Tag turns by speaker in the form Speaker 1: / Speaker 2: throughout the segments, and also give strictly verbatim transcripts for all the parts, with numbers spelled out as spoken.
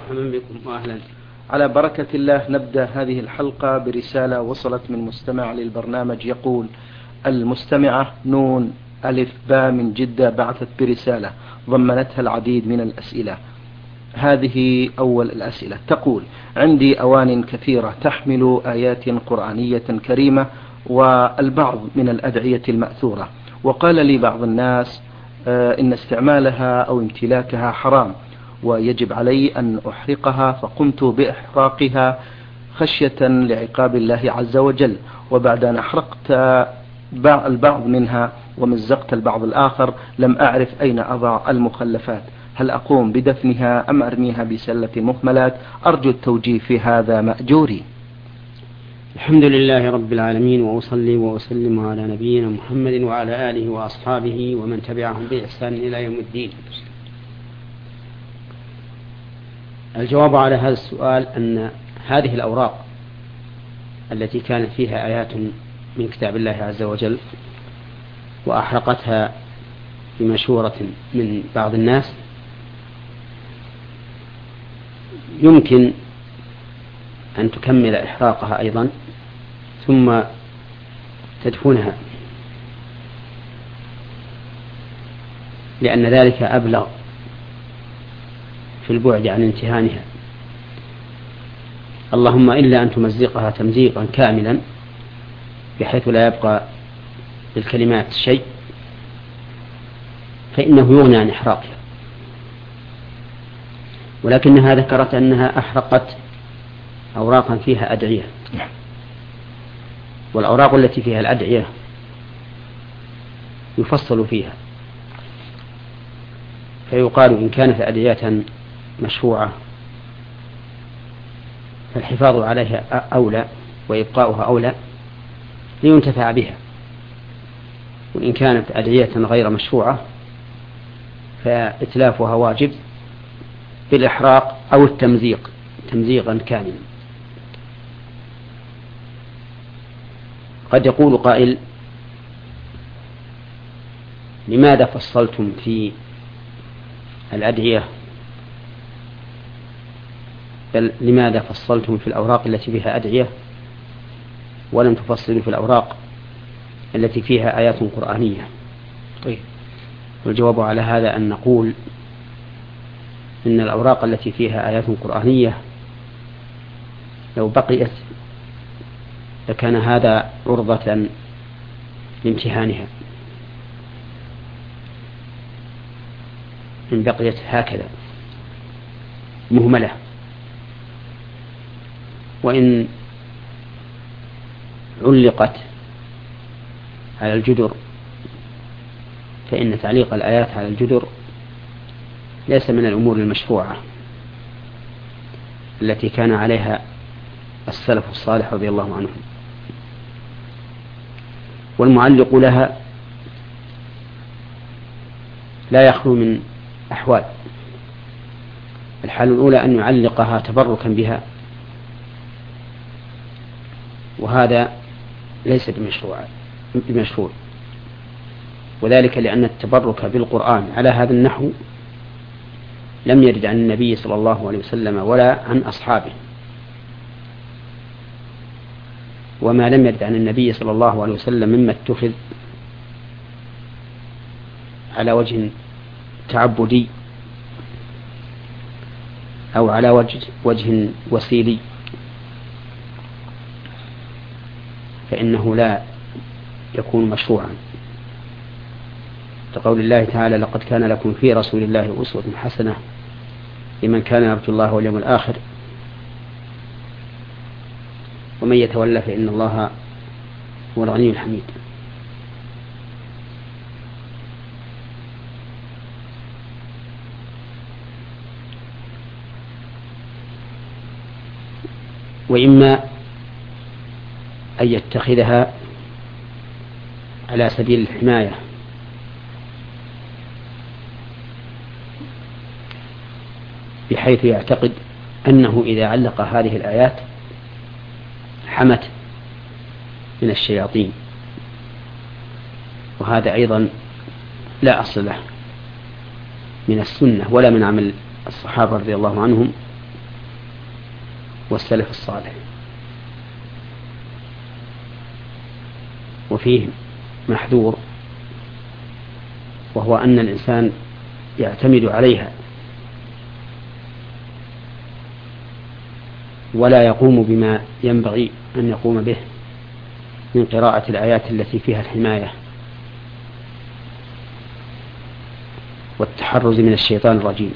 Speaker 1: مرحبا بكم وأهلا.
Speaker 2: على بركة الله نبدأ هذه الحلقة برسالة وصلت من مستمع للبرنامج يقول: المستمعة نون ألف باء من جدة بعثت برسالة ضمنتها العديد من الأسئلة. هذه أول الأسئلة، تقول: عندي أوان كثيرة تحمل آيات قرآنية كريمة والبعض من الأدعية المأثورة، وقال لي بعض الناس إن استعمالها أو امتلاكها حرام ويجب علي أن أحرقها، فقمت بإحراقها خشية لعقاب الله عز وجل، وبعد أن أحرقت البعض منها ومزقت البعض الآخر لم أعرف أين أضع المخلفات، هل أقوم بدفنها أم أرميها بسلة المهملات؟ أرجو التوجيه في هذا مأجوري.
Speaker 1: الحمد لله رب العالمين، وأصلي وأسلم على نبينا محمد وعلى آله وأصحابه ومن تبعهم بإحسان إلى يوم الدين. الجواب على هذا السؤال أن هذه الأوراق التي كانت فيها آيات من كتاب الله عز وجل وأحرقتها بمشورة من بعض الناس يمكن أن تكمل إحراقها أيضا ثم تدفنها، لأن ذلك أبلغ في البعد عن امتهانها، اللهم إلا أن تمزقها تمزيقا كاملا بحيث لا يبقى للكلمات شيء، فإنه يغني عن إحراقها. ولكنها ذكرت أنها أحرقت أوراقا فيها أدعية، والأوراق التي فيها الأدعية يفصل فيها، فيقال إن كانت أدعية مشروعة فالحفاظ عليها أولى وإبقاؤها أولى لينتفع بها، وإن كانت أدعية غير مشروعة فإتلافها واجب بالإحراق أو التمزيق تمزيقا كاملا. قد يقول قائل: لماذا فصلتم في الأدعية بل لماذا فصلتم في الأوراق التي فيها أدعية ولم تفصلوا في الأوراق التي فيها آيات قرآنية؟ طيب، والجواب على هذا أن نقول إن الأوراق التي فيها آيات قرآنية لو بقيت لكان هذا عرضة لامتهانها، إن بقيت هكذا مهملة. وإن علقت على الجدر فإن تعليق الآيات على الجدر ليس من الأمور المشروعة التي كان عليها السلف الصالح رضي الله عنهم. والمعلق لها لا يخلو من أحوال: الحال الأولى أن يعلقها تبركا بها، وهذا ليس بمشروع بمشروع وذلك لأن التبرك بالقرآن على هذا النحو لم يرد عن النبي صلى الله عليه وسلم ولا عن أصحابه، وما لم يرد عن النبي صلى الله عليه وسلم مما اتخذ على وجه تعبدي أو على وجه, وجه وسيلي فإنه لا يكون مشروعا، كقول الله تعالى: لقد كان لكم في رسول الله أسوة حسنة لمن كان يرجو الله واليوم الآخر ومن يتولى فإن الله هو الغني الحميد. وإما أن يتخذها على سبيل الحماية، بحيث يعتقد أنه إذا علق هذه الآيات حمت من الشياطين، وهذا أيضا لا أصل له من السنة ولا من عمل الصحابة رضي الله عنهم والسلف الصالح. وفيه محذور، وهو أن الإنسان يعتمد عليها ولا يقوم بما ينبغي أن يقوم به من قراءة الآيات التي فيها الحماية والتحرز من الشيطان الرجيم،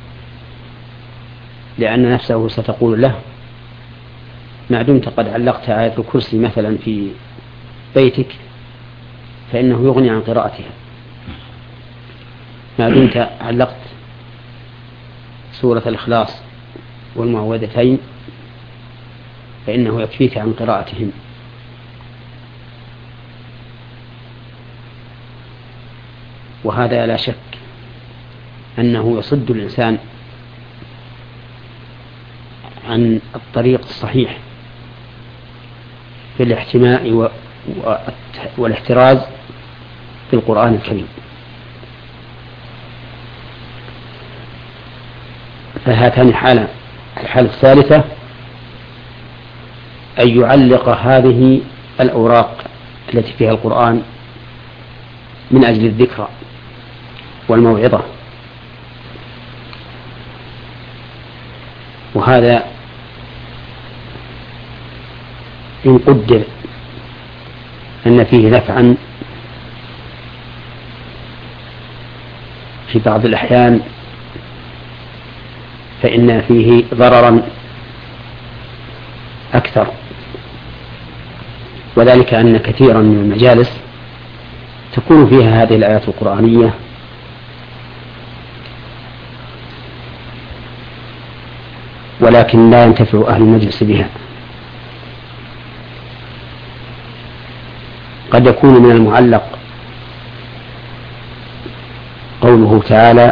Speaker 1: لأن نفسه ستقول له: ما دمت قد علقت آية الكرسي مثلا في بيتك فإنه يغني عن قراءتها، ما دمت علقت سورة الإخلاص والمعوذتين فإنه يكفيك عن قراءتهم. وهذا لا شك أنه يصد الإنسان عن الطريق الصحيح في الاحتماء والاحتراز في القرآن الكريم. فهاتان حالة. الحالة الثالثة أن يعلق هذه الأوراق التي فيها القرآن من أجل الذكرى والموعظة، وهذا إن قدر أن فيه نفعا في بعض الأحيان فإن فيه ضررا أكثر، وذلك أن كثيرا من المجالس تكون فيها هذه الآيات القرآنية ولكن لا ينتفع أهل المجلس بها. قد يكون من المعلق قوله تعالى،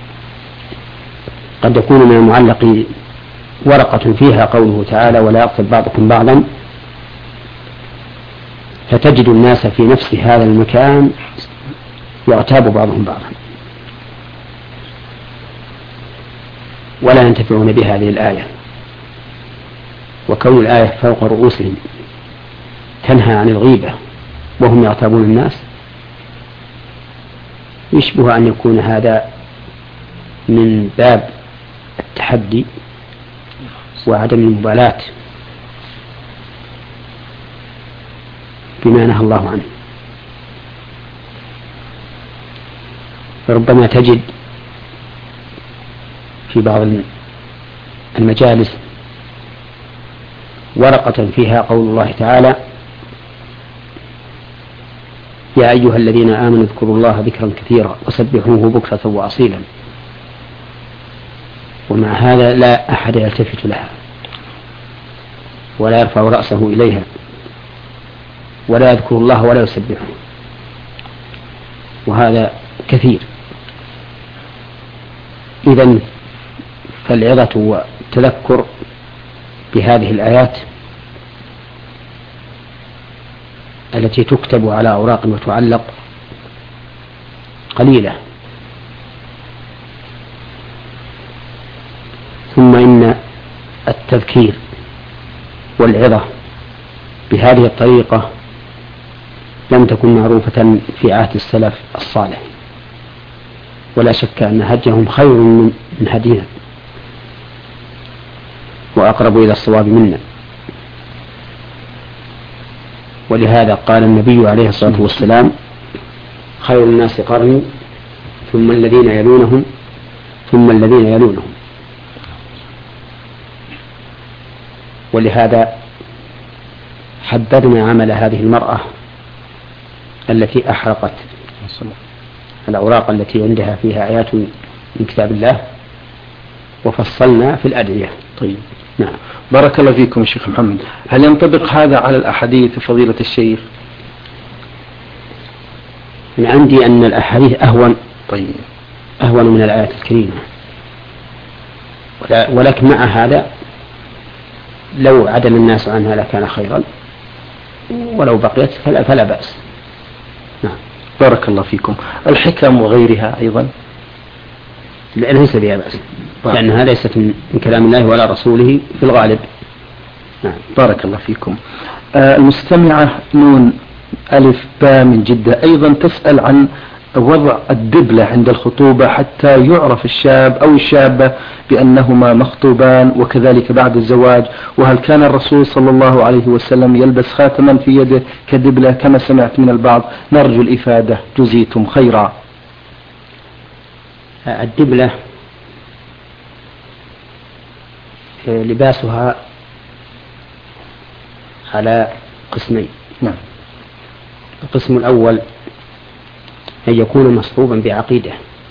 Speaker 1: قد يكون من المعلق ورقة فيها قوله تعالى: ولا يغتب بعضكم بعضا، فتجد الناس في نفس هذا المكان يغتاب بعضهم بعضا ولا ينتفعون بهذه الآية. وكون الآية فوق رؤوسهم تنهى عن الغيبة وهم يغتابون الناس يشبه أن يكون هذا من باب التحدي وعدم المبالاة بما نهى الله عنه. فربما تجد في بعض المجالس ورقة فيها قول الله تعالى: يا أيها الذين آمنوا اذكروا الله ذكرا كثيرا وسبحوه بكرة وأصيلا، ومع هذا لا أحد يلتفت لها ولا يرفع رأسه إليها ولا يذكر الله ولا يسبحه، وهذا كثير. إذن فالعظة والتذكر بهذه الآيات التي تكتب على أوراق وتعلق قليلة. ثم إن التذكير والعظة بهذه الطريقة لم تكن معروفة في عهد السلف الصالح، ولا شك أن هديهم خير من هدينا وأقرب إلى الصواب منا. ولهذا قال النبي عليه الصلاة والسلام: خير الناس قرني ثم الذين يلونهم ثم الذين يلونهم. ولهذا حددنا عمل هذه المرأة التي أحرقت الأوراق التي عندها فيها آيات من كتاب الله، وفصلنا في الأدعية.
Speaker 2: طيب، نعم. بارك الله فيكم الشيخ محمد. هل ينطبق هذا على الأحاديث فضيلة الشيخ؟
Speaker 1: من عندي أن الأحاديث أهون
Speaker 2: طيب
Speaker 1: أهون من الآيات الكريمة، ولكن مع هذا لو عدل الناس عنها لكان خيرا، ولو بقيت فلا, فلا بأس.
Speaker 2: نعم. بارك الله فيكم. الحكم وغيرها أيضا
Speaker 1: ليس بها بأس، لأنها ليست من كلام الله ولا رسوله في الغالب. نعم.
Speaker 2: بارك الله فيكم. آه المستمعة نون ألف باء من جدة أيضا تسأل عن وضع الدبلة عند الخطوبة حتى يعرف الشاب أو الشابة بأنهما مخطوبان، وكذلك بعد الزواج، وهل كان الرسول صلى الله عليه وسلم يلبس خاتما في يده كدبلة كما سمعت من البعض؟ نرجو الإفادة جزيتم خيرا.
Speaker 1: الدبلة لباسها على قسمين.
Speaker 2: نعم.
Speaker 1: القسم الأول أن يكون مصحوبا بعقيدة،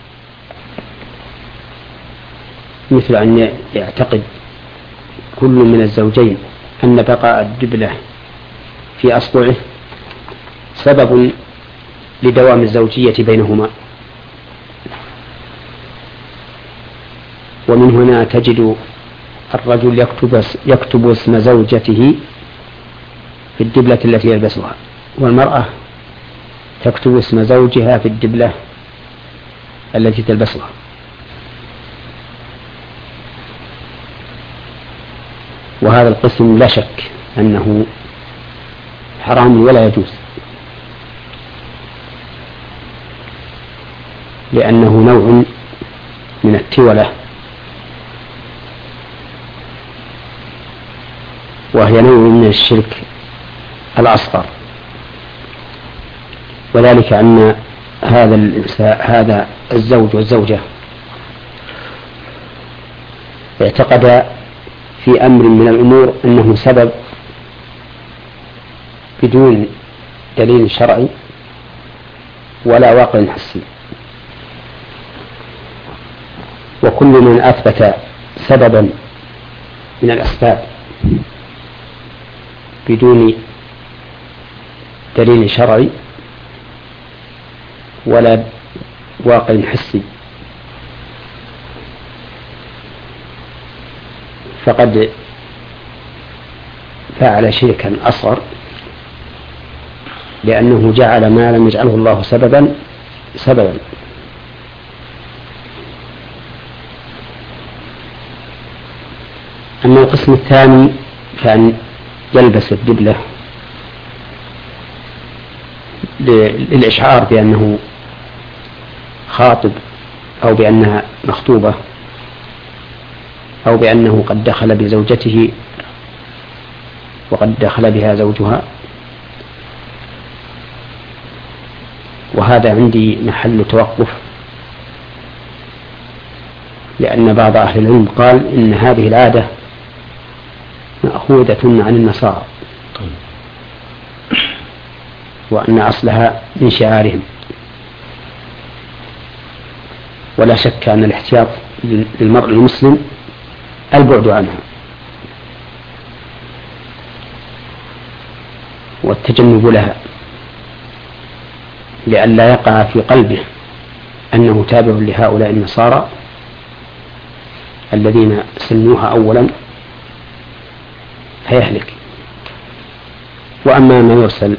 Speaker 1: مثل أن يعتقد كل من الزوجين أن بقاء الدبلة في أصبعه سبب لدوام الزوجية بينهما، ومن هنا تجد الرجل يكتب, يكتب اسم زوجته في الدبلة التي يلبسها، والمرأة تكتب اسم زوجها في الدبلة التي تلبسها. وهذا القسم لا شك أنه حرام ولا يجوز، لأنه نوع من التولة، وهي نوع من الشرك الأصغر، وذلك أن هذا الإنسان هذا الزوج والزوجة اعتقد في أمر من الأمور أنه سبب بدون دليل شرعي ولا واقع حسي، وكل من أثبت سببا من الأسباب بدون دليل شرعي ولا واقع حسي فقد فعل شركا أصغر، لأنه جعل ما لم يجعله الله سببا سببا. أما القسم الثاني فأن يلبس الدبلة للإشعار بأنه خاطب أو بأنها مخطوبة أو بأنه قد دخل بزوجته وقد دخل بها زوجها، وهذا عندي محل توقف، لأن بعض أهل العلم قال إن هذه العادة مأخوذة عن النصارى وأن أصلها من شعارهم، ولا شك أن الاحتياط للمرء المسلم البعد عنها والتجنب لها، لئلا يقع في قلبه أنه تابع لهؤلاء النصارى الذين سنوها أولا فيهلك. وأما ما يرسل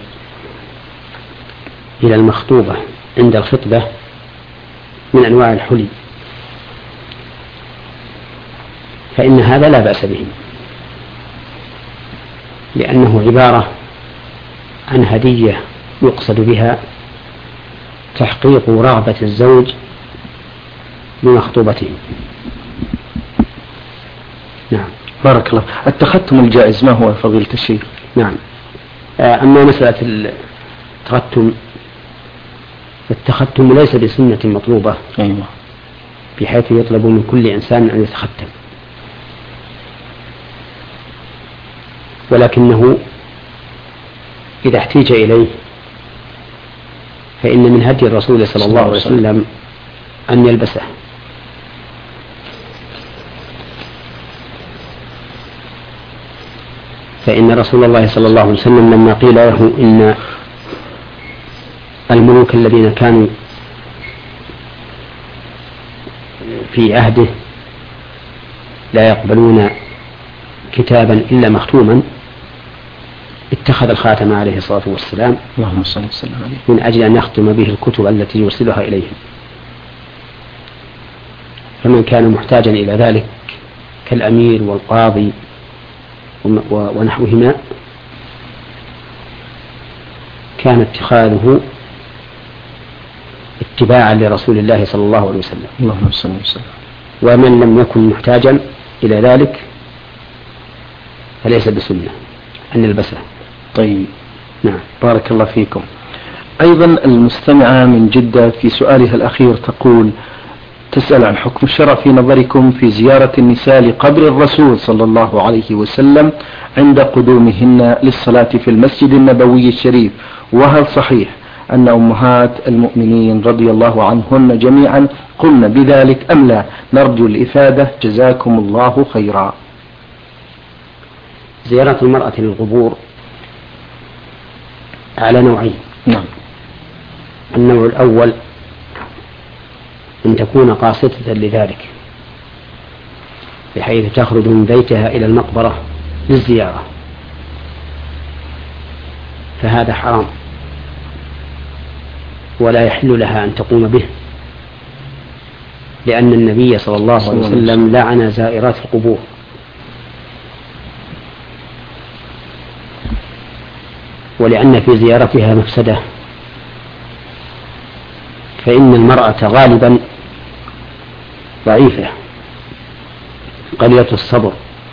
Speaker 1: إلى المخطوبة عند الخطبة من أنواع الحلي فإن هذا لا بأس به، لأنه عبارة عن هدية يقصد بها تحقيق رغبة الزوج بمخطوبته. نعم.
Speaker 2: بارك الله. التختم الجائز ما هو فضيلة الشيخ؟
Speaker 1: نعم. أما مسألة التختم، التختم ليس بسنة مطلوبة،
Speaker 2: أيوة،
Speaker 1: بحيث يطلب من كل إنسان أن يتختم، ولكنه إذا احتيج إليه فإن من هدي الرسول صلى الله عليه وسلم أن يلبسه، فإن رسول الله صلى الله عليه وسلم لما قيل له إن الملوك الذين كانوا في عهده لا يقبلون كتابا إلا مختوما، اتخذ الخاتم عليه الصلاة والسلام
Speaker 2: اللهم صل وسلم عليه
Speaker 1: من أجل أن يختم به الكتب التي يرسلها إليهم. فمن كان محتاجا إلى ذلك كالأمير والقاضي ونحوهما كان اتخاذه اتباعا لرسول الله صلى الله عليه وسلم.
Speaker 2: اللهم صل وسلم.
Speaker 1: ومن لم يكن محتاجا إلى ذلك فليس بسنة أن نلبسه.
Speaker 2: طيب،
Speaker 1: نعم،
Speaker 2: بارك الله فيكم. أيضا المستمعة من جدة في سؤالها الأخير تقول: تسأل عن حكم الشرع في نظركم في زيارة النساء لقبر الرسول صلى الله عليه وسلم عند قدومهن للصلاة في المسجد النبوي الشريف، وهل صحيح أن أمهات المؤمنين رضي الله عنهن جميعا قلن بذلك أم لا؟ نرجو الإفادة، جزاكم الله خيرا.
Speaker 1: زيارة المرأة للقبور على نوعين.
Speaker 2: نعم.
Speaker 1: النوع الأول أن تكون قاصدة لذلك، بحيث تخرج من بيتها إلى المقبرة للزيارة، فهذا حرام ولا يحل لها أن تقوم به، لأن النبي صلى الله عليه وسلم لعن زائرات القبور. ولأن في زيارتها مفسدة، فإن المرأة غالبا ضعيفة قليلة الصبر،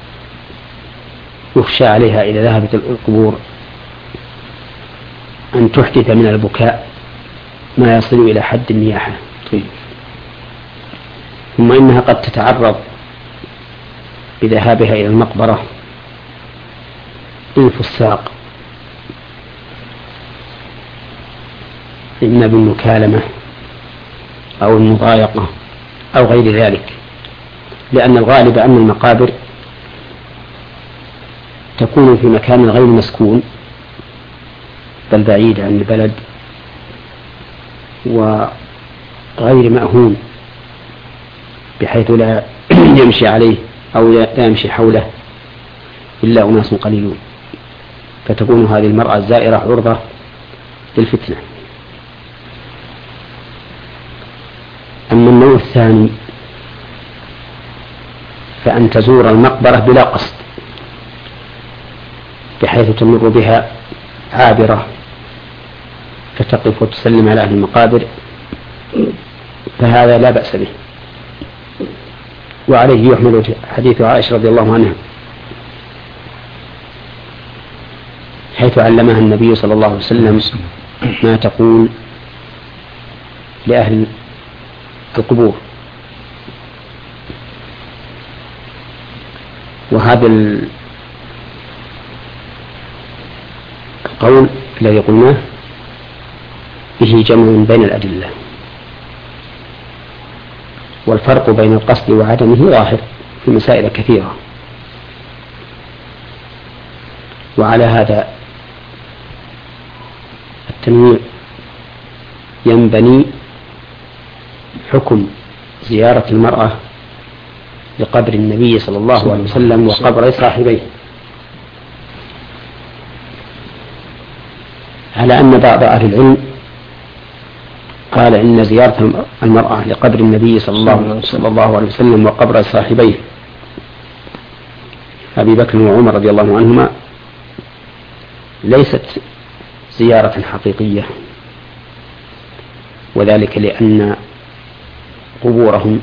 Speaker 1: يخشى عليها إذا ذهبت القبور أن تحدث من البكاء ما يصل إلى حد النياحة. ثم إنها قد تتعرض بذهابها إلى المقبرة للفساق، إما بالمكالمة أو المضايقة أو غير ذلك، لأن الغالب أن المقابر تكون في مكان غير مسكون بل بعيد عن البلد وغير مأهون، بحيث لا يمشي عليه أو لا يمشي حوله إلا أناس قليلون، فتكون هذه المرأة الزائرة عرضة للفتنة. أما النوع الثاني فأن تزور المقبرة بلا قصد، بحيث تمر بها عابرة فتقف وتسلم على أهل المقابر، فهذا لا بأس به. وعليه يحمل حديث عائشة رضي الله عنها حيث علمها النبي صلى الله عليه وسلم ما تقول لأهل القبور. وهذا القول الذي قلناه به جمع بين الأدلة، والفرق بين القصد وعدمه ظاهر في مسائل كثيرة. وعلى هذا التنويع ينبني حكم زيارة المرأة لقبر النبي صلى الله عليه وسلم وقبر صاحبيه، على أن بعض أهل العلم قال إن زيارة المرأة لقبر النبي صلى الله عليه وسلم وقبر صاحبيه أبي بكر وعمر رضي الله عنهما ليست زيارة حقيقية، وذلك لأن قبورهم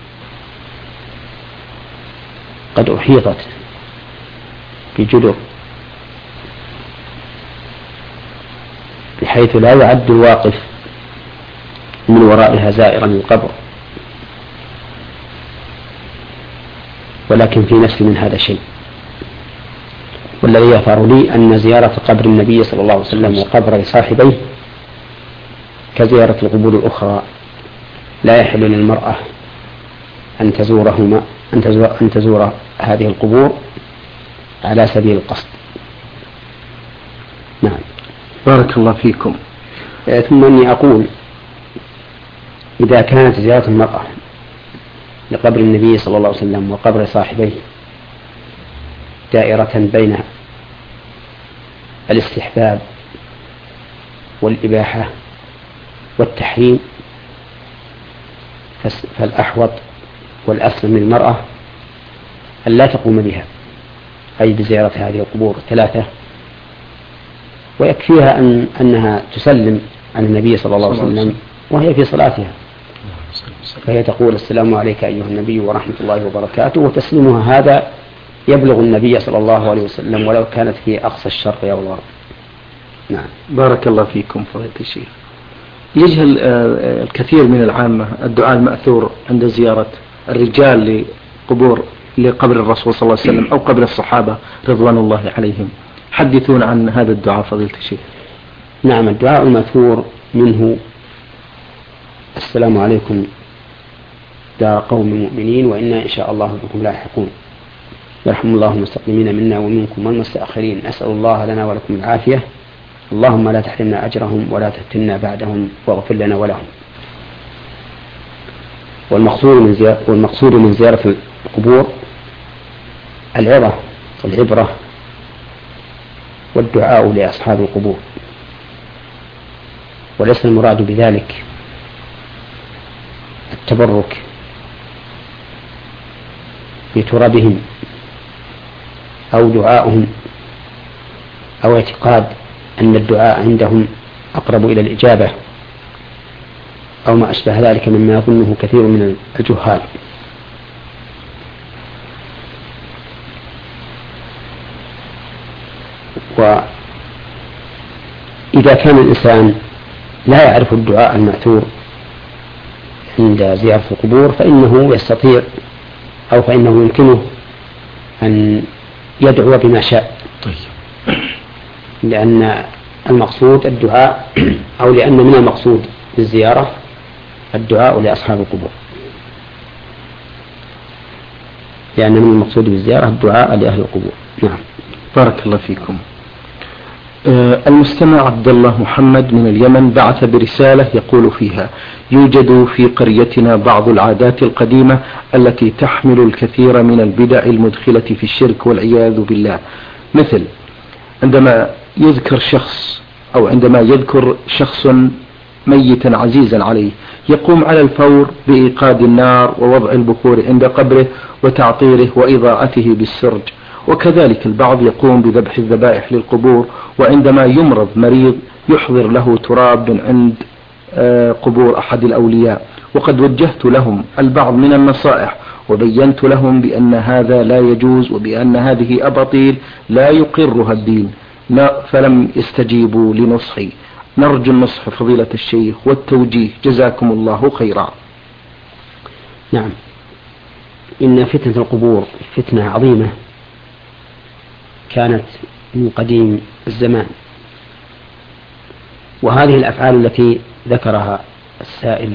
Speaker 1: قد أحيطت بجدر، بحيث لا يعد الواقف من ورائها زائرا للقبر، ولكن في نفس من هذا شيء. والذي يظهر لي أن زيارة قبر النبي صلى الله عليه وسلم وقبر صاحبيه كزيارة القبور الأخرى، لا يحل للمرأة أن تزورهما أن تزور, أن تزور هذه القبور على سبيل القصد. نعم،
Speaker 2: بارك الله فيكم.
Speaker 1: ثم أني أقول إذا كانت زيارة المرأة لقبر النبي صلى الله عليه وسلم وقبر صاحبيه دائرة بين الاستحباب والإباحة والتحريم، فالأحوط والأسلم للمرأة أن لا تقوم بها، أي بزيارة هذه القبور الثلاثة، ويكفيها أن أنها تسلم عن النبي صلى الله عليه وسلم وهي في صلاتها، فهي تقول السلام عليك أيها النبي ورحمة الله وبركاته، وتسليمها هذا يبلغ النبي صلى الله عليه وسلم ولو كانت في أقصى الشرق أو الغرب. نعم.
Speaker 2: بارك الله فيكم فضيلة الشيخ. يجهل الكثير من العامة الدعاء المأثور عند زيارة الرجال لقبور لقبر الرسول صلى الله عليه وسلم أو قبر الصحابة رضوان الله عليهم، حدثون عن هذا الدعاء فضيلة الشيخ.
Speaker 1: نعم، الدعاء المأثور منه السلام عليكم دار قوم مؤمنين وإنا إن شاء الله بكم لاحقون، يرحم الله المستقدمين منا ومنكم والمستأخرين، أسأل الله لنا ولكم العافية، اللهم لا تحرمنا أجرهم ولا تفتنا بعدهم واغفر لنا ولهم. والمقصود من زيارة, والمقصود من زيارة القبور العظة والعبرة والدعاء لأصحاب القبور، وليس المراد بذلك التبرك بترابهم أو دعاؤهم أو اعتقاد أن الدعاء عندهم أقرب إلى الإجابة أو ما أشبه ذلك مما يظنه كثير من الجهال. وإذا كان الإنسان لا يعرف الدعاء المأثور عند زيارة القبور فإنه يستطيع أو فإنه يمكنه أن يدعو بما شاء. طيب. لأن المقصود الدعاء أو لأن من المقصود بالزيارة الدعاء لأصحاب القبور، لأن من المقصود بالزيارة الدعاء لأهل القبور. نعم.
Speaker 2: بارك الله فيكم. آه المستمع عبد الله محمد من اليمن بعث برسالة يقول فيها: يوجد في قريتنا بعض العادات القديمة التي تحمل الكثير من البدع المدخلة في الشرك والعياذ بالله، مثل عندما يذكر شخص أو عندما يذكر شخص ميتا عزيزا عليه يقوم على الفور بإيقاد النار ووضع البخور عند قبره وتعطيره وإضاءته بالسرج. وكذلك البعض يقوم بذبح الذبائح للقبور، وعندما يمرض مريض يحضر له تراب من عند قبور أحد الأولياء. وقد وجهت لهم البعض من النصائح وبينت لهم بأن هذا لا يجوز وبأن هذه أباطيل لا يقرها الدين، فلم يستجيبوا لنصحي. نرجو النصح فضيلة الشيخ والتوجيه، جزاكم الله خيرا.
Speaker 1: نعم، إن فتنة القبور فتنة عظيمة كانت من قديم الزمان، وهذه الأفعال التي ذكرها السائل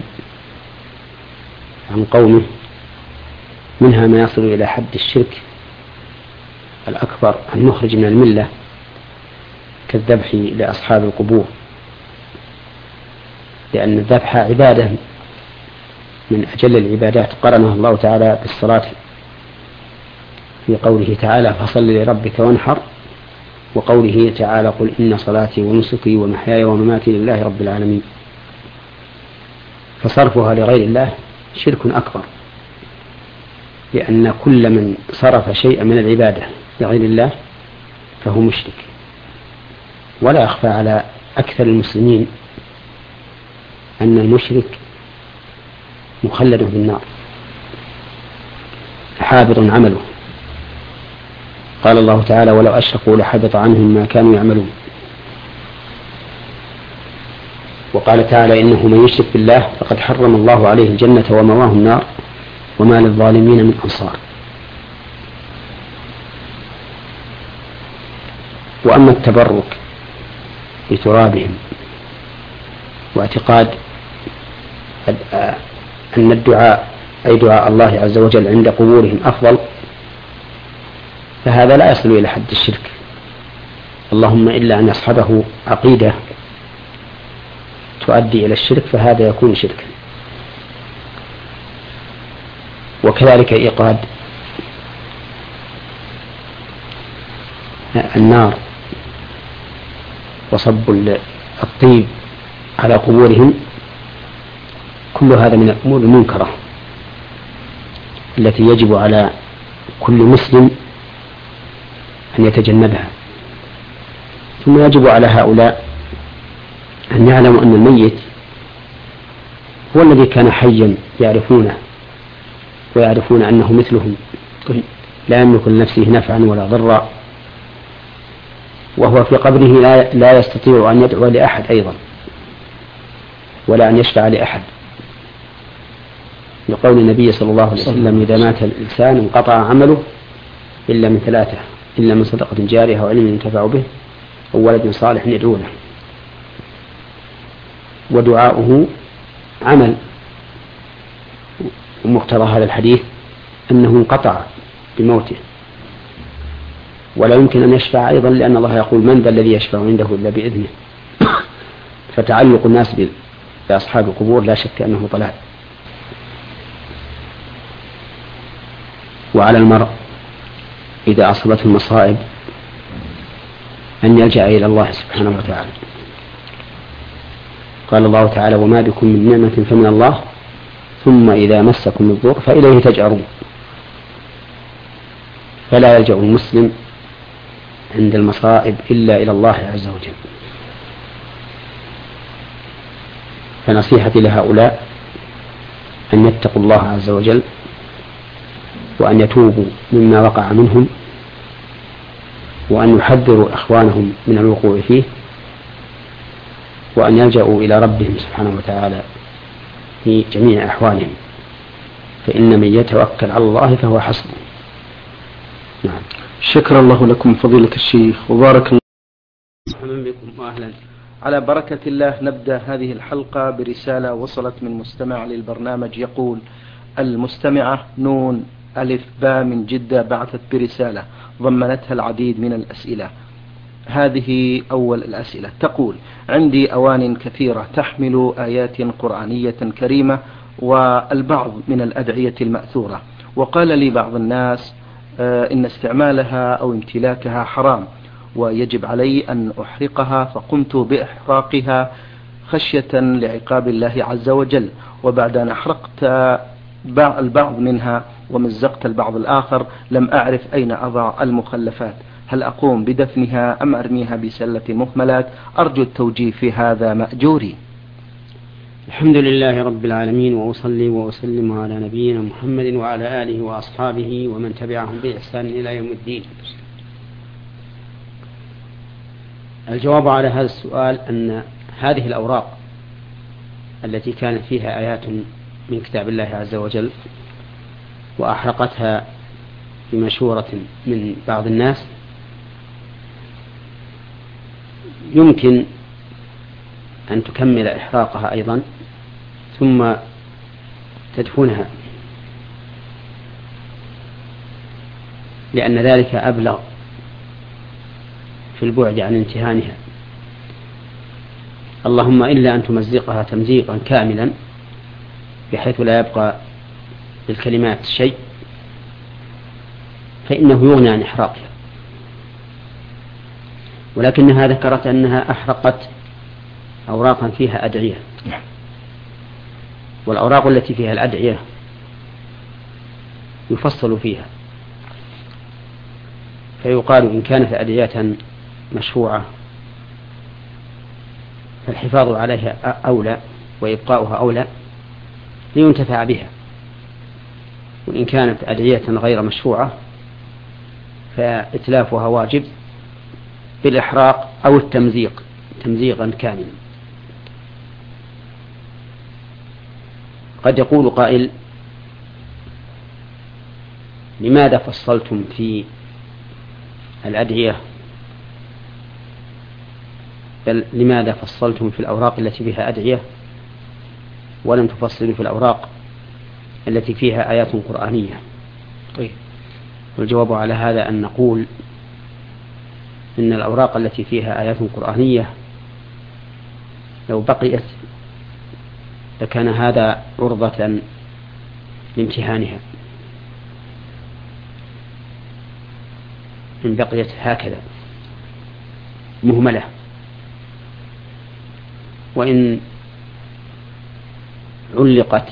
Speaker 1: عن قومه منها ما يصل إلى حد الشرك الأكبر المخرج من الملة كالذبح لأصحاب القبور، لأن الذبح عبادة من أجل العبادات قرنها الله تعالى بالصلاة في قوله تعالى: فصل لربك وانحر، وقوله تعالى: قل إن صلاتي ونسكي ومحياي ومماتي لله رب العالمين. فصرفها لغير الله شرك أكبر، لأن كل من صرف شيئا من العبادة لغير الله فهو مشرك. ولا يخفى على أكثر المسلمين أن المشرك مخلد في النار حابط عمله. قال الله تعالى: ولو أشركوا لحبط عنهم ما كانوا يعملون. وقال تعالى: إنه من يشرك بالله فقد حرم الله عليه الجنة ومواه النار وما للظالمين من أنصار. وأما التبرك بترابهم واعتقاد أن الدعاء أي دعاء الله عز وجل عند قبورهم أفضل، فهذا لا يصل إلى حد الشرك، اللهم إلا أن يصحبه عقيدة تؤدي إلى الشرك فهذا يكون شركا. وكذلك إيقاد النار وصب الطيب على قبورهم كل هذا من الأمور المنكرة التي يجب على كل مسلم أن يتجنبها. ثم يجب على هؤلاء أن يعلموا أن الميت هو الذي كان حيا يعرفونه ويعرفون أنه مثلهم لا يملك لنفسه نفعا ولا ضرا، وهو في قبره لا, لا يستطيع أن يدعو لأحد أيضا ولا أن يشفع لأحد، لقول النبي صلى الله عليه وسلم: إذا مات الإنسان انقطع عمله إلا من ثلاثة، إلا من صدقة جارية أو علم ينتفع به أو ولد صالح يدعو له. ودعاؤه عمل، ومقتضى هذا الحديث أنه انقطع بموته، ولا يمكن أن يشفع أيضا، لأن الله يقول: من ذا الذي يشفع عنده إلا بإذنه. فتعلق الناس بأصحاب القبور لا شك أنه ضلال. وعلى المرء إذا أصابته المصائب أن يلجأ إلى الله سبحانه وتعالى. قال الله تعالى: وما بكم من نعمة فمن الله ثم إذا مسكم الضر فإليه تجأرون. فلا يلجأ المسلم عند المصائب إلا إلى الله عز وجل. فنصيحتي لهؤلاء أن يتقوا الله عز وجل وأن يتوبوا مما وقع منهم، وأن يحذروا إخوانهم من الوقوع فيه، وأن يلجأوا إلى ربهم سبحانه وتعالى في جميع أحوالهم، فإن من يتوكل على الله فهو حسبه. نعم.
Speaker 2: شكر الله لكم فضيلة الشيخ وبارك الله
Speaker 1: بكم وأهلا.
Speaker 2: على بركة الله نبدأ هذه الحلقة برسالة وصلت من مستمع للبرنامج يقول: المستمعة نون ألف باء من جدة بعثت برسالة ضمنتها العديد من الأسئلة. هذه أول الأسئلة، تقول: عندي أوان كثيرة تحمل آيات قرآنية كريمة والبعض من الأدعية المأثورة، وقال لي بعض الناس إن استعمالها أو امتلاكها حرام ويجب علي أن أحرقها، فقمت بإحراقها خشية لعقاب الله عز وجل، وبعد أن أحرقت البعض منها ومزقت البعض الآخر لم أعرف أين أضع المخلفات، هل أقوم بدفنها أم أرميها بسلة المهملات؟ أرجو التوجيه في هذا مأجوري.
Speaker 1: الحمد لله رب العالمين، وأصلي وأسلم على نبينا محمد وعلى آله وأصحابه ومن تبعهم بإحسان إلى يوم الدين. الجواب على هذا السؤال أن هذه الأوراق التي كانت فيها آيات من كتاب الله عز وجل وأحرقتها بمشورة من بعض الناس يمكن أن تكمل إحراقها أيضا ثم تدفنها، لأن ذلك أبلغ في البعد عن امتهانها، اللهم إلا أن تمزقها تمزيقا كاملا بحيث لا يبقى للكلمات شيء، فإنه يغني عن إحراقها. ولكنها ذكرت أنها أحرقت أوراقا فيها أدعية، والأوراق التي فيها الأدعية يفصل فيها، فيقال إن كانت أدعية مشروعة فالحفاظ عليها أولى وإبقاؤها أولى لينتفع بها، وإن كانت أدعية غير مشروعة فإتلافها واجب بالإحراق أو التمزيق تمزيقا كاملا. قد يقول قائل: لماذا فصلتم في الأدعية بل لماذا فصلتم في الأوراق التي فيها أدعية ولم تفصلوا في الأوراق التي فيها آيات قرآنية؟ طيب، والجواب على هذا أن نقول إن الأوراق التي فيها آيات قرآنية لو بقيت لكان هذا عرضة لامتهانها، إن بقيت هكذا مهملة. وإن علقت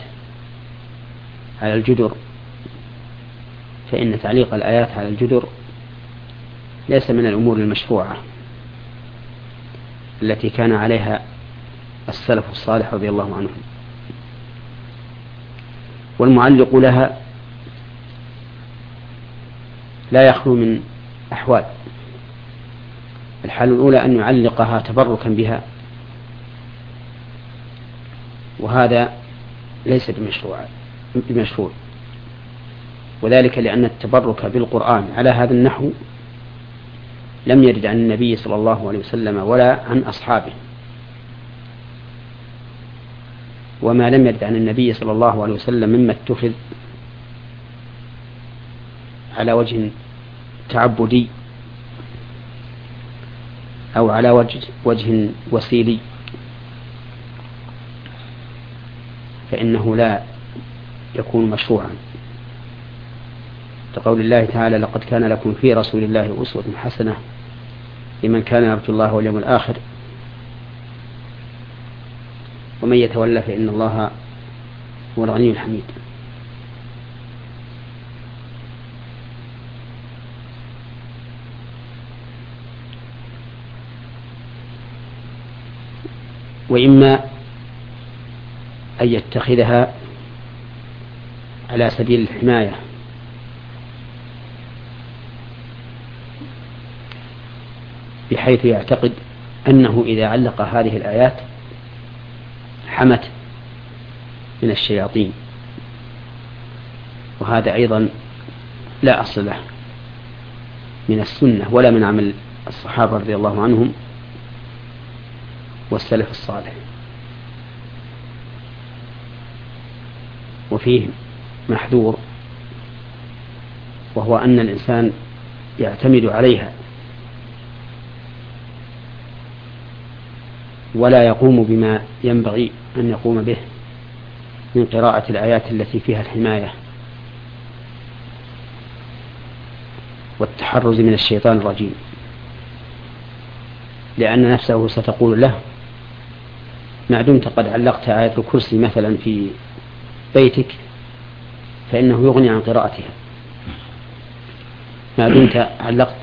Speaker 1: على الجدر فإن تعليق الآيات على الجدر ليس من الأمور المشروعة التي كان عليها السلف الصالح رضي الله عنهم. والمعلق لها لا يخلو من أحوال. الحالة الأولى أن يعلقها تبركا بها، وهذا ليس بمشروع بمشروع وذلك لأن التبرك بالقرآن على هذا النحو لم يرد عن النبي صلى الله عليه وسلم ولا عن أصحابه، وما لم يرد عن النبي صلى الله عليه وسلم مما اتخذ على وجه تعبدي أو على وجه, وجه وسيلي فإنه لا يكون مشروعا، كقول الله تعالى: لقد كان لكم في رسول الله أسوة حسنة لمن كان يرجو الله واليوم الآخر ومن يتولى فإن الله هو الغني الحميد. وإما أن يتخذها على سبيل الحماية، بحيث يعتقد أنه إذا علق هذه الآيات حمت من الشياطين، وهذا أيضا لا أصل له من السنة ولا من عمل الصحابة رضي الله عنهم والسلف الصالح. وفيه محذور، وهو أن الإنسان يعتمد عليها ولا يقوم بما ينبغي أن يقوم به من قراءة الآيات التي فيها الحماية والتحرز من الشيطان الرجيم، لأن نفسه ستقول له: ما دمت قد علقت آية الكرسي مثلا في بيتك فإنه يغني عن قراءتها، ما دمت علقت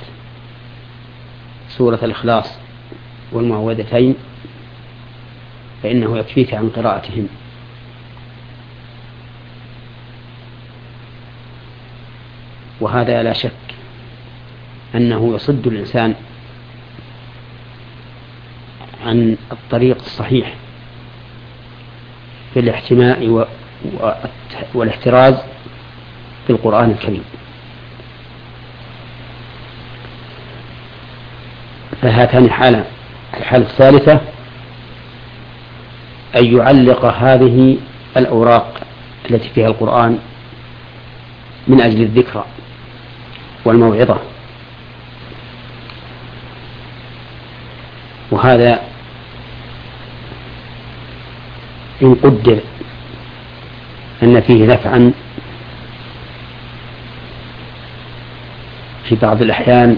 Speaker 1: سورة الإخلاص والمعوذتين فإنه يكفيك عن قراءتهم. وهذا لا شك أنه يصد الإنسان عن الطريق الصحيح في الاحتماء والاحتراز في القرآن الكريم. فهاتان حالة. الحالة الثالثة أن يعلق هذه الأوراق التي فيها القرآن من أجل الذكرى والموعظة، وهذا إن قدر أن فيه نفعا في بعض الأحيان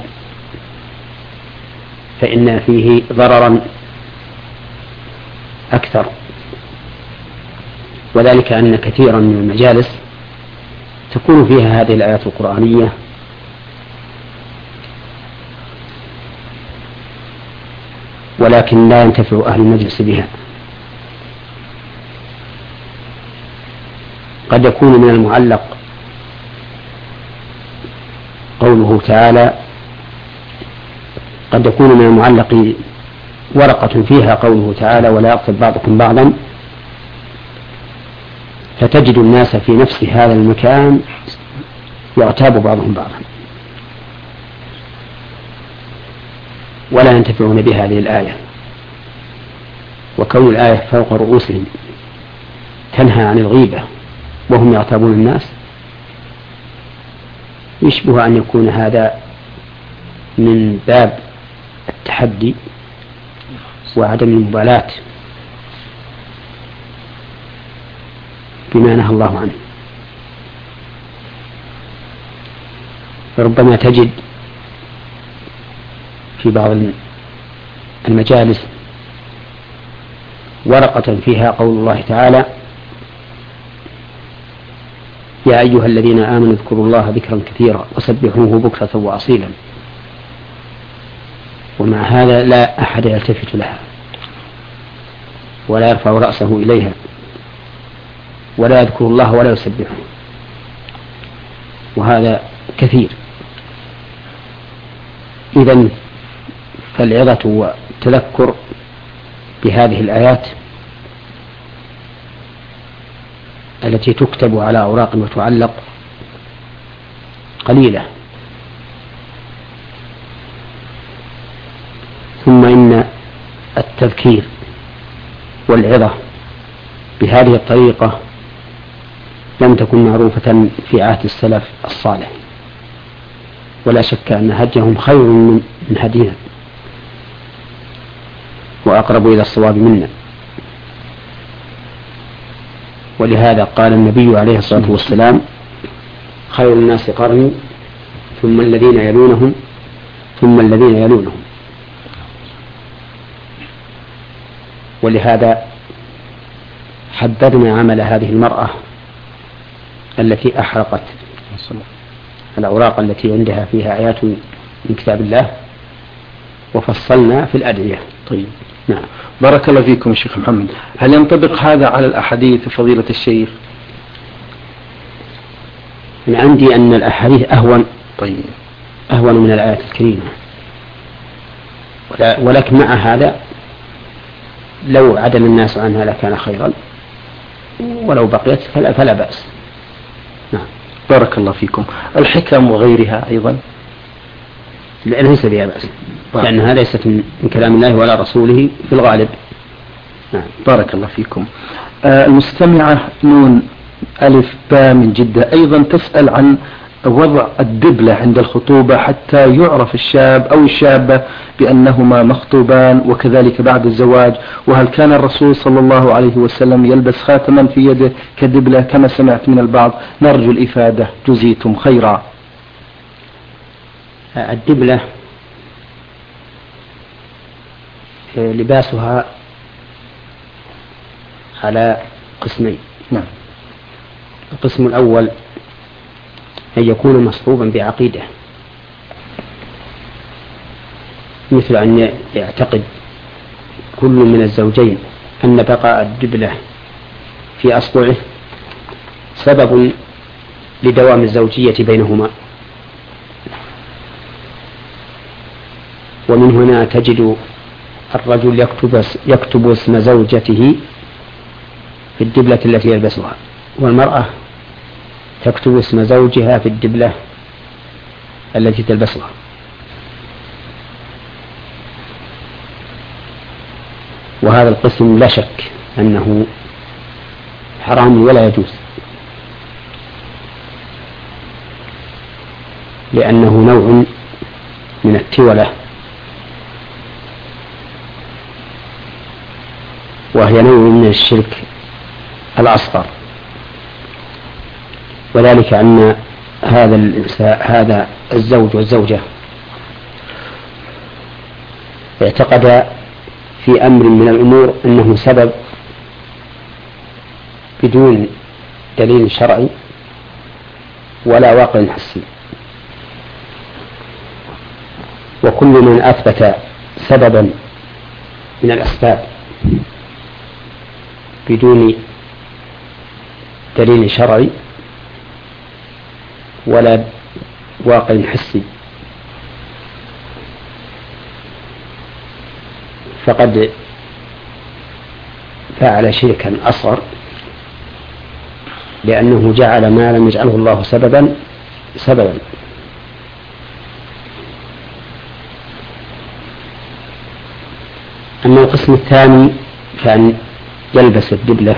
Speaker 1: فإن فيه ضررا أكثر، وذلك أن كثيرا من المجالس تكون فيها هذه الآيات القرآنية ولكن لا ينتفع أهل المجلس بها. قد يكون من المعلق قوله تعالى، قد يكون من المعلق ورقة فيها قوله تعالى: ولا يغتب بعضكم بعضا، فتجد الناس في نفس هذا المكان يغتاب بعضهم بعضا ولا ينتفعون بهذه الآية. وكون الآية فوق رؤوسهم تنهى عن الغيبة وهم يغتابون الناس يشبه أن يكون هذا من باب التحدي وعدم المبالاة بما نهى الله عنه. فربما تجد في بعض المجالس ورقة فيها قول الله تعالى: يا أيها الذين آمنوا اذكروا الله ذكرا كثيرا وسبحوه بكرة وأصيلا. ومع هذا لا أحد يلتفت لها ولا يرفع رأسه إليها ولا يذكر الله ولا يسبحه، وهذا كثير. إذن فالعظة والتذكر بهذه الآيات التي تكتب على أوراق وتعلق قليلة. ثم إن التذكير والعظة بهذه الطريقة لم تكن معروفة في عهد السلف الصالح، ولا شك أن هديهم خير من هدينا وأقرب إلى الصواب منا. ولهذا قال النبي عليه الصلاة والسلام: خير الناس قرني ثم الذين يلونهم ثم الذين يلونهم. ولهذا حددنا عمل هذه المرأة التي أحرقت الأوراق التي عندها فيها آيات من كتاب الله، وفصلنا في الأدعية.
Speaker 2: طيب،
Speaker 1: نعم.
Speaker 2: بارك الله فيكم الشيخ محمد. هل ينطبق هذا على الأحاديث فضيلة الشيخ؟
Speaker 1: أنا عندي أن الأحاديث أهون.
Speaker 2: طيب.
Speaker 1: أهون من الآيات الكريمة، ولكن مع هذا لو عدل الناس عنها لكان خيرا، ولو بقيت فلا, فلا بأس. نعم.
Speaker 2: بارك الله فيكم. الحكم وغيرها أيضا
Speaker 1: ليس بها بأس، لأنها ليست من كلام الله ولا رسوله في الغالب.
Speaker 2: نعم. بارك الله فيكم. آه المستمعة نون ألف باء من جدة أيضا تسأل عن وضع الدبلة عند الخطوبة حتى يعرف الشاب أو الشابة بأنهما مخطوبان، وكذلك بعد الزواج. وهل كان الرسول صلى الله عليه وسلم يلبس خاتما في يده كدبلة كما سمعت من البعض؟ نرجو الإفادة جزيتم خيرا.
Speaker 1: الدبلة لباسها على قسمين.
Speaker 2: نعم.
Speaker 1: القسم الأول أن يكون مصحوبا بعقيدة، مثل أن يعتقد كل من الزوجين أن بقاء الدبلة في أصبعه سبب لدوام الزوجية بينهما، ومن هنا تجد الرجل يكتب, يكتب اسم زوجته في الدبلة التي يلبسها، والمرأة تكتب اسم زوجها في الدبلة التي تلبسها. وهذا القسم لا شك أنه حرام ولا يجوز، لأنه نوع من التولة، وهي نوع من الشرك الأصغر. وذلك أن هذا هذا الزوج والزوجة اعتقد في أمر من الأمور أنه سبب بدون دليل شرعي ولا واقع حسي، وكل من أثبت سببا من الأسباب بدون دليل شرعي ولا واقع حسي فقد فعل شركا أصغر، لأنه جعل ما لم يجعله الله سببا سببا. أما القسم الثاني كان يلبس الدبلة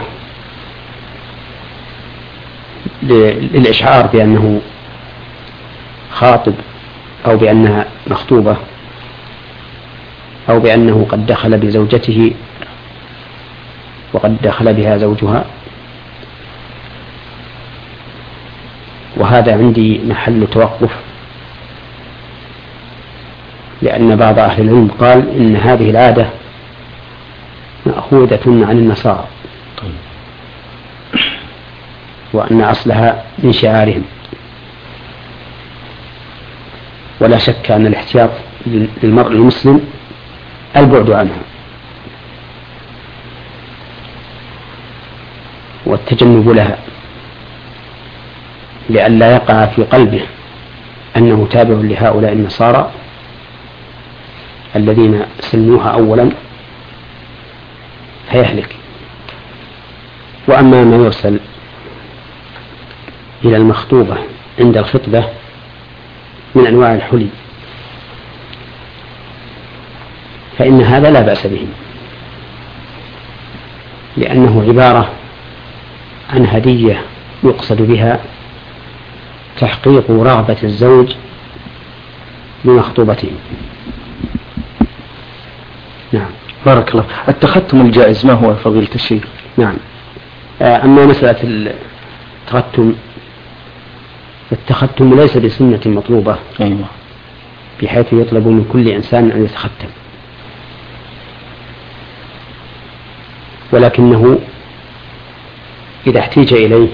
Speaker 1: للإشعار بأنه خاطب أو بأنها مخطوبة أو بأنه قد دخل بزوجته وقد دخل بها زوجها. وهذا عندي محل توقف، لأن بعض أهل العلم قال إن هذه العادة مأخوذة عن النصارى، وأن أصلها من شعارهم. ولا شك أن الاحتياط للمرء المسلم البعد عنها والتجنب لها، لئلا يقع في قلبه أنه تابع لهؤلاء النصارى الذين سنوها أولا فيهلك. وأما ما يرسل إلى المخطوبة عند الخطبة من أنواع الحلي فإن هذا لا بأس به، لأنه عبارة عن هدية يقصد بها تحقيق رغبة الزوج بمخطوبته. نعم.
Speaker 2: بارك الله. التختم الجائز ما هو فضيلة الشيخ؟
Speaker 1: نعم. أما مسألة التختم التختم ليس بسنة مطلوبة.
Speaker 2: أيوة.
Speaker 1: بحيث يطلب من كل إنسان أن يتختم، ولكنه إذا احتيج إليه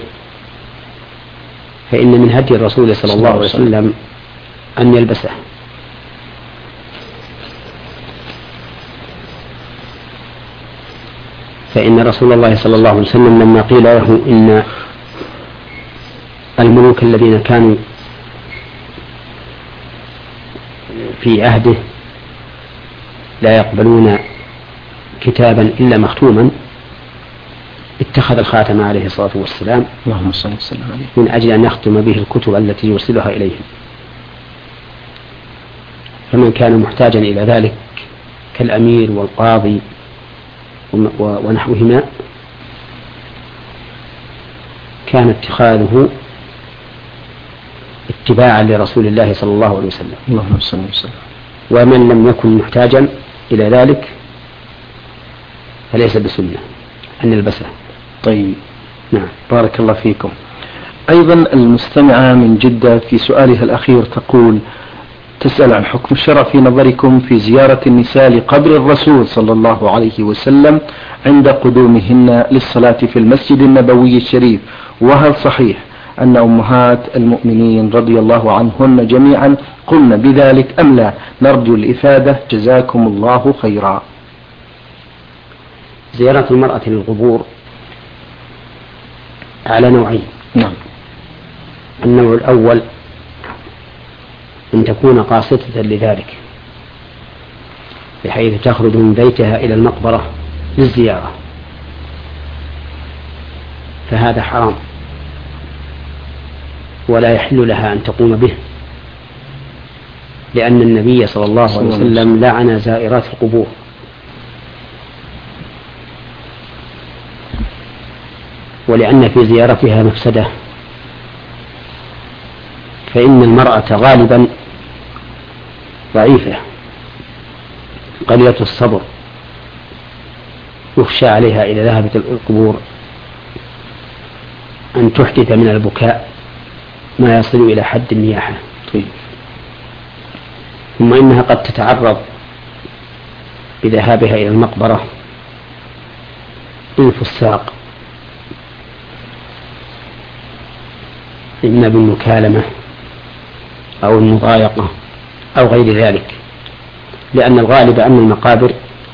Speaker 1: فإن من هدي الرسول صلى الله عليه وسلم أن يلبسه، فإن رسول الله صلى الله عليه وسلم لما قيل له إن الملوك الذين كانوا في عهده لا يقبلون كتابا إلا مختوما اتخذ الخاتم عليه الصلاة والسلام
Speaker 2: اللهم صل وسلم عليه
Speaker 1: من أجل أن يختم به الكتب التي يرسلها إليهم. فمن كان محتاجا إلى ذلك كالأمير والقاضي ونحوهما كان اتخاذه اتباعا لرسول الله صلى الله عليه وسلم.
Speaker 2: اللهم صل وسلم.
Speaker 1: ومن لم يكن محتاجا إلى ذلك فليس بسنة أن يلبسه.
Speaker 2: طيب.
Speaker 1: نعم.
Speaker 2: بارك الله فيكم. أيضا المستمعة من جدة في سؤالها الأخير تقول تسأل عن حكم الشرع في نظركم في زيارة النساء لقبر الرسول صلى الله عليه وسلم عند قدومهن للصلاة في المسجد النبوي الشريف، وهل صحيح أن أمهات المؤمنين رضي الله عنهن جميعا قمن بذلك أم لا؟ نرجو الإفادة جزاكم الله خيرا.
Speaker 1: زيارة المرأة للقبور على نوعين.
Speaker 2: نعم.
Speaker 1: النوع الأول أن تكون قاصدة لذلك بحيث تخرج من بيتها إلى المقبرة للزيارة، فهذا حرام ولا يحل لها أن تقوم به، لأن النبي صلى الله عليه وسلم لعن زائرات القبور. ولأن في زيارتها مفسدة، فإن المرأة غالبا ضعيفة قليلة الصبر، يخشى عليها إذا ذهبت القبور أن تحدث من البكاء ما يصل إلى حد النياحة.
Speaker 2: طيب.
Speaker 1: ثم إنها قد تتعرض بذهابها إلى المقبرة للفساق، إما بالمكالمة أو المضايقة أو غير ذلك، لأن الغالب أن المقابر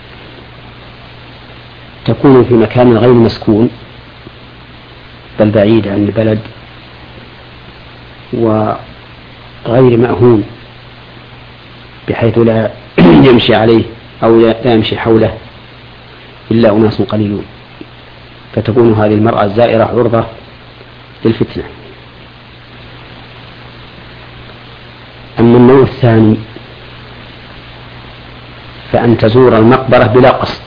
Speaker 1: تكون في مكان غير مسكون بل بعيد عن البلد وغير مأهون، بحيث لا يمشي عليه أو لا يمشي حوله إلا أناس قليلون، فتكون هذه المرأة الزائرة عرضة للفتنة. أما النوع الثاني فأن تزور المقبرة بلا قصد،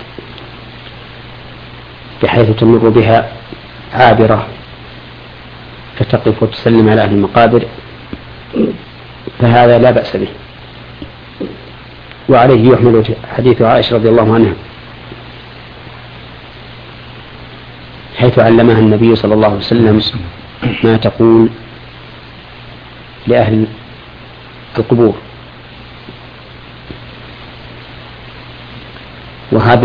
Speaker 1: بحيث تمر بها عابرة فتقف وتسلم على أهل المقابر، فهذا لا بأس به. وعليه يحمل حديث عائشة رضي الله عنها حيث علمها النبي صلى الله عليه وسلم ما تقول لأهل القبور. وهذا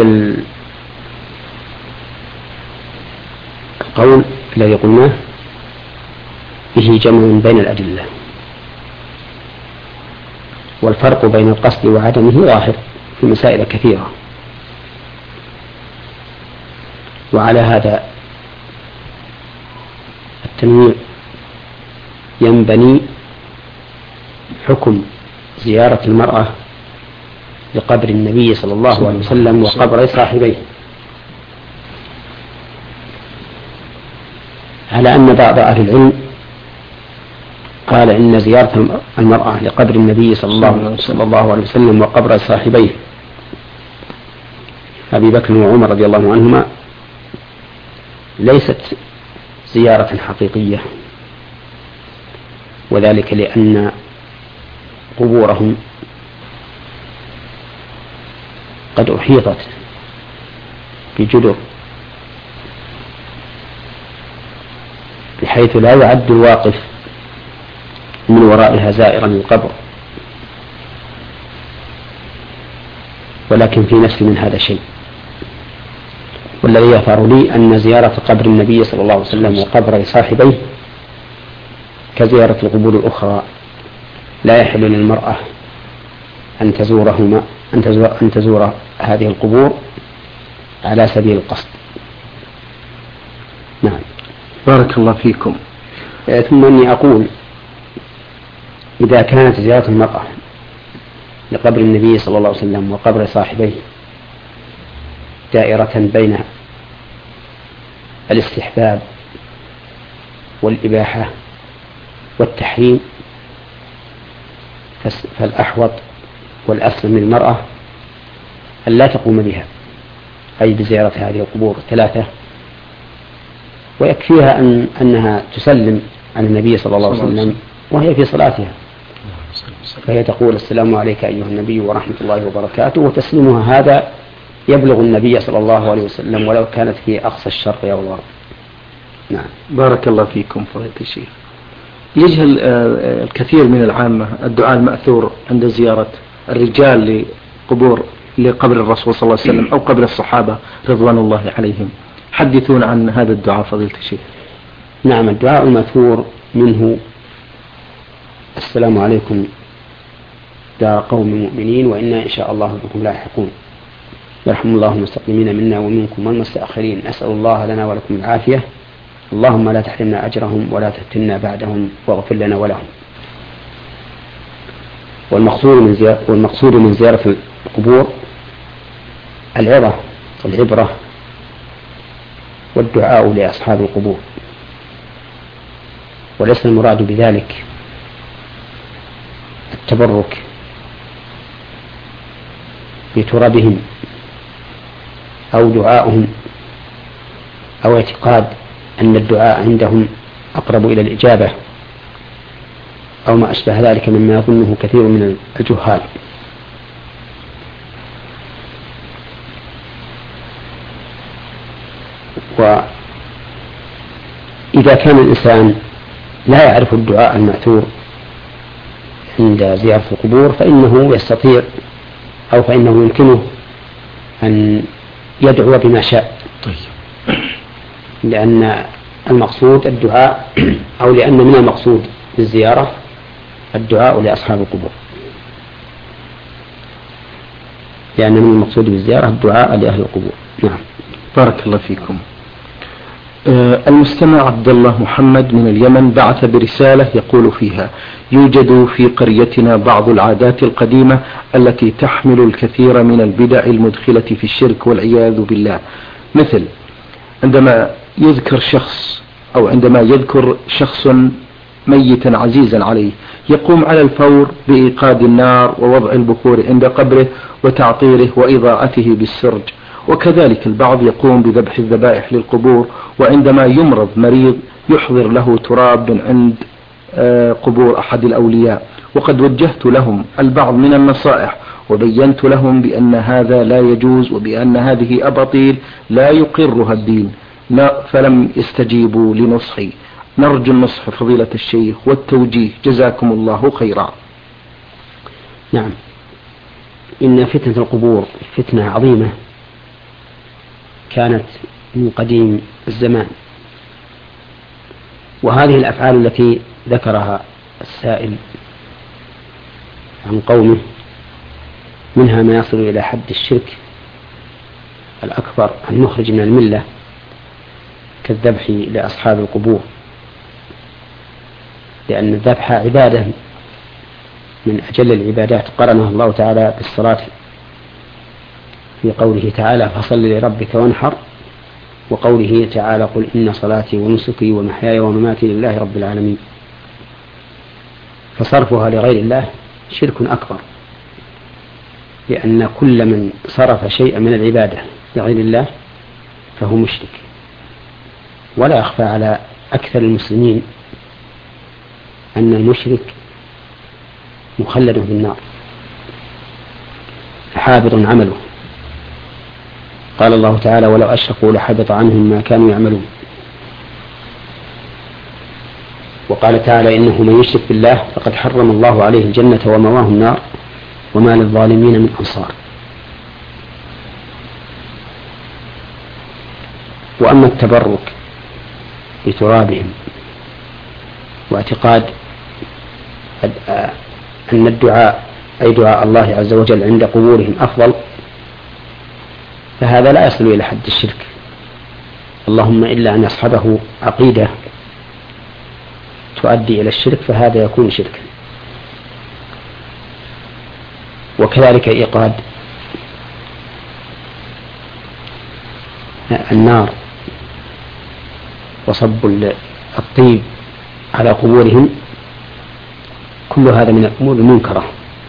Speaker 1: القول الذي قلناه به جمع بين الأدلة، والفرق بين القصد وعدمه ظاهر في مسائل كثيرة. وعلى هذا التنويع ينبني حكم زيارة المرأة لقبر النبي صلى الله عليه وسلم وقبر صاحبيه، على أن بعض أهل العلم قال إن زيارة المرأة لقبر النبي صلى الله عليه وسلم وقبر صاحبيه أبي بكر وعمر رضي الله عنهما ليست زيارة حقيقية، وذلك لأن قبورهم قد أحيطت بجدر بحيث لا يعد الواقف من ورائها زائرا للقبر، ولكن في نفس من هذا شيء. والذي يظهر لي أن زيارة قبر النبي صلى الله عليه وسلم وقبر صاحبيه كزيارة القبور الأخرى، لا يحل للمرأة أن تزورهما أن تزور, أن تزور هذه القبور على سبيل القصد. نعم.
Speaker 2: بارك الله فيكم.
Speaker 1: ثم أني أقول إذا كانت زيارة المرأة لقبر النبي صلى الله عليه وسلم وقبر صاحبيه دائرة بين الاستحباب والإباحة والتحريم، فالأحوط والأسلم للمرأة أن لا تقوم بها، أي بزيارة هذه القبور الثلاثة، ويكفيها أن أنها تسلم عن النبي صلى الله عليه وسلم وهي في صلاتها، فهي تقول السلام عليك أيها النبي ورحمة الله وبركاته، وتسليمها هذا يبلغ النبي صلى الله عليه وسلم ولو كانت في أقصى الشرق أو الغرب. نعم.
Speaker 2: بارك الله فيكم فضيلة الشيخ. يجهل الكثير من العامة الدعاء المأثور عند زيارة الرجال لقبور لقبر الرسول صلى الله عليه وسلم أو قبر الصحابة رضوان الله عليهم، حدثون عن هذا الدعاء فضيلة الشيخ.
Speaker 1: نعم. الدعاء المأثور منه السلام عليكم دار قوم مؤمنين وإنا إن شاء الله بكم لاحقون، يرحم الله المستقدمين منا ومنكم والمستأخرين، أسأل الله لنا ولكم العافية، اللهم لا تحرمنا أجرهم ولا تفتنا بعدهم واغفر لنا ولهم. والمقصود من زيارة, والمقصود من زيارة القبور العظة والعبرة والدعاء لأصحاب القبور، وليس المراد بذلك التبرك بترابهم أو دعائهم أو اعتقاد أن الدعاء عندهم أقرب إلى الإجابة أو ما أشبه ذلك مما يظنه كثير من الجهال. وإذا كان الإنسان لا يعرف الدعاء المأثور عند زيارة القبور فإنه يستطيع أو فإنه يمكنه أن يدعو بما شاء، لأن المقصود الدعاء أو لأن من المقصود بالزيارة الدعاء لأصحاب القبور، لأن من المقصود بالزيارة الدعاء لأهل القبور. نعم.
Speaker 2: بارك الله فيكم. المستمع عبد الله محمد من اليمن بعث برسالة يقول فيها: يوجد في قريتنا بعض العادات القديمة التي تحمل الكثير من البدع المدخلة في الشرك والعياذ بالله، مثل عندما يذكر شخص أو عندما يذكر شخص ميتا عزيزا عليه يقوم على الفور بإيقاد النار ووضع البخور عند قبره وتعطيره وإضاءته بالسرج، وكذلك البعض يقوم بذبح الذبائح للقبور، وعندما يمرض مريض يحضر له تراب من عند قبور أحد الأولياء. وقد وجهت لهم البعض من النصائح وبينت لهم بأن هذا لا يجوز وبأن هذه أباطيل لا يقرها الدين، فلم يستجيبوا لنصحي. نرجو النصح فضيلة الشيخ والتوجيه، جزاكم الله خيرا.
Speaker 1: نعم. إن فتنة القبور فتنة عظيمة كانت من قديم الزمان، وهذه الأفعال التي ذكرها السائل عن قومه، منها ما يصل إلى حد الشرك الأكبر المخرج من الملة كالذبح لأصحاب القبور، لأن الذبح عبادة من أجل العبادات قرنها الله تعالى بالصلاة في قوله تعالى فصل لربك وانحر، وقوله تعالى قل إن صلاتي ونسكي ومحياي ومماتي لله رب العالمين. فصرفها لغير الله شرك أكبر، لأن كل من صرف شيئا من العبادة لغير الله فهو مشرك. ولا يخفى على أكثر المسلمين أن المشرك مخلد في النار حابط عمله. قال الله تعالى ولو أشركوا لحبط عنهم ما كانوا يعملون. وقال تعالى إنه من يشرك بالله فقد حرم الله عليه الجنة ومواه النار وما للظالمين من أنصار. وأما التبرك بترابهم واعتقاد أن الدعاء أي دعاء الله عز وجل عند قبورهم أفضل، فهذا لا يصل إلى حد الشرك، اللهم إلا أن يصحبه عقيدة تؤدي إلى الشرك فهذا يكون شركا. وكذلك إيقاد النار وصب الطيب على قبورهم، كل هذا من الأمور المنكرة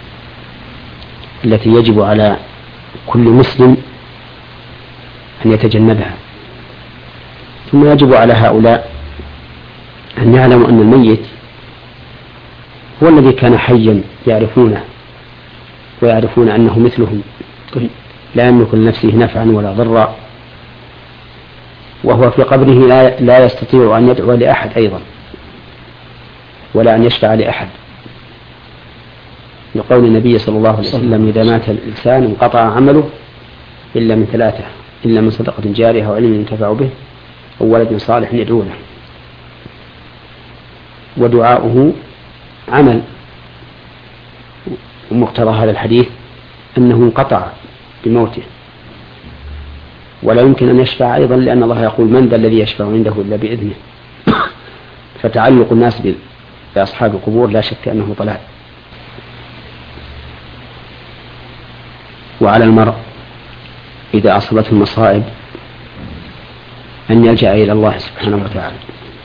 Speaker 1: التي يجب على كل مسلم أن يتجنبها. ثم يجب على هؤلاء أن يعلموا أن الميت هو الذي كان حيا يعرفونه ويعرفون أنه مثلهم لا يملك لنفسه نفعا ولا ضرا، وهو في قبره لا, لا يستطيع أن يدعو لأحد أيضا ولا أن يشفع لأحد، لقول النبي صلى الله عليه وسلم إذا مات الإنسان انقطع عمله إلا من ثلاثة، إلا من صدقة جارية وعلم ينتفع به أو ولد صالح يدعو له. ودعاؤه عمل، ومقتضى هذا الحديث أنه انقطع بموته ولا يمكن أن يشفع أيضا، لأن الله يقول من ذا الذي يشفع عنده إلا بإذنه. فتعلق الناس بأصحاب القبور لا شك أنه ضلال. وعلى المرء إذا أصابته المصائب أن يلجأ إلى الله سبحانه وتعالى.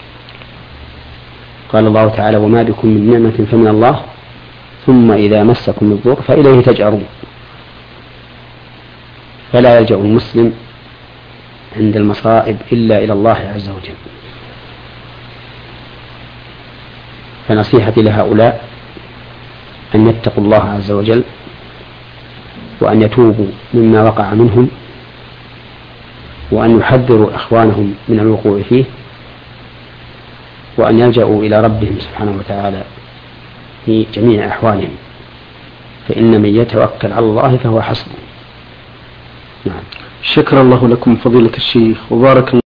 Speaker 1: قال الله تعالى وما بكم من نعمة فمن الله ثم إذا مسكم الضر فإليه تجأرون. فلا يلجأ المسلم عند المصائب إلا إلى الله عز وجل. فنصيحتي لهؤلاء أن يتقوا الله عز وجل وأن يتوبوا مما وقع منهم وأن يحذروا إخوانهم من الوقوع فيه وأن يلجأوا إلى ربهم سبحانه وتعالى في جميع أحوالهم، فإن من يتوكل على الله فهو حسبه. نعم.
Speaker 2: شكر الله لكم فضيلة الشيخ وبارك الله